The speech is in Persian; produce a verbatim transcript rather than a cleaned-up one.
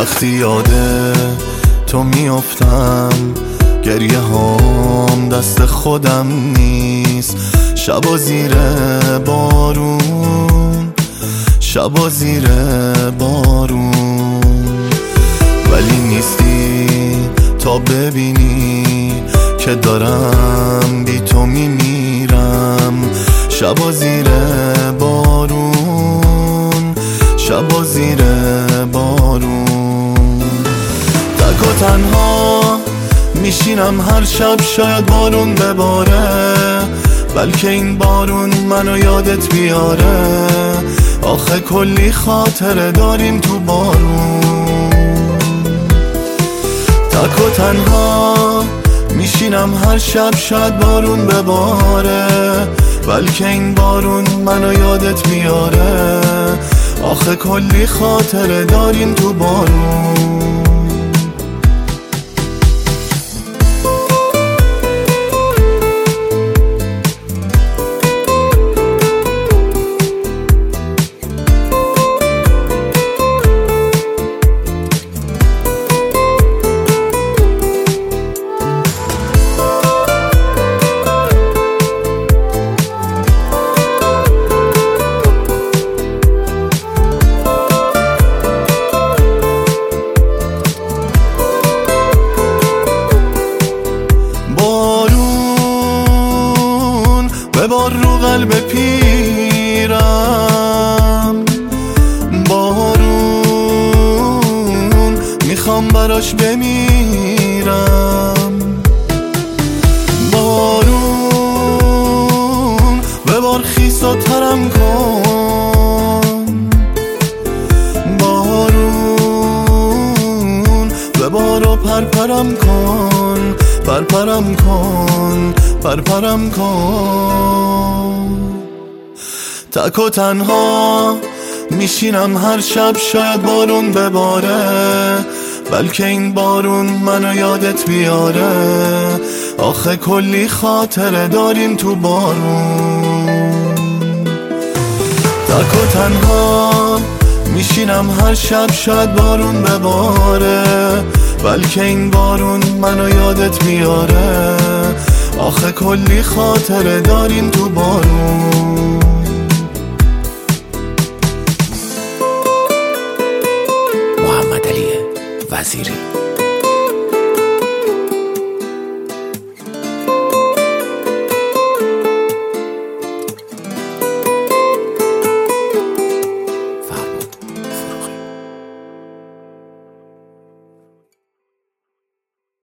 وقتی یاده تو میافتم گریه هام دست خودم نیست. شبا زیر بارون، شبا زیر بارون، ولی نیستی تا ببینی که دارم بی تو میمیرم. شبا زیر بارون، شبا زیر بارون، تک و تنها میشینم هر شب. شاید بارون بباره، بلکه این بارون منو یادت بیاره. آخه کلی خاطره داریم تو بارون. تک و تنها میشینم هر شب. شاید بارون بباره، بلکه این بارون منو یادت بیاره. آخه کلی خاطره داریم تو بارون. ببار رو قلب پیرم، بارون میخوام براش بمیرم. بارون ببار خیس و ترم کن، بارون ببار و پرپرم کن، پرپرم کن، پرپرم کن. تک و تنها میشینم هر شب. شاید بارون بباره، بلکه این بارون منو یادت بیاره. آخه کلی خاطره داریم تو بارون. تک و تنها میشینم هر شب. شاید بارون بباره، بلکه این بارون منو یادت بیاره. آخه کلی خاطره داریم تو بارون. محمد علی وزیری.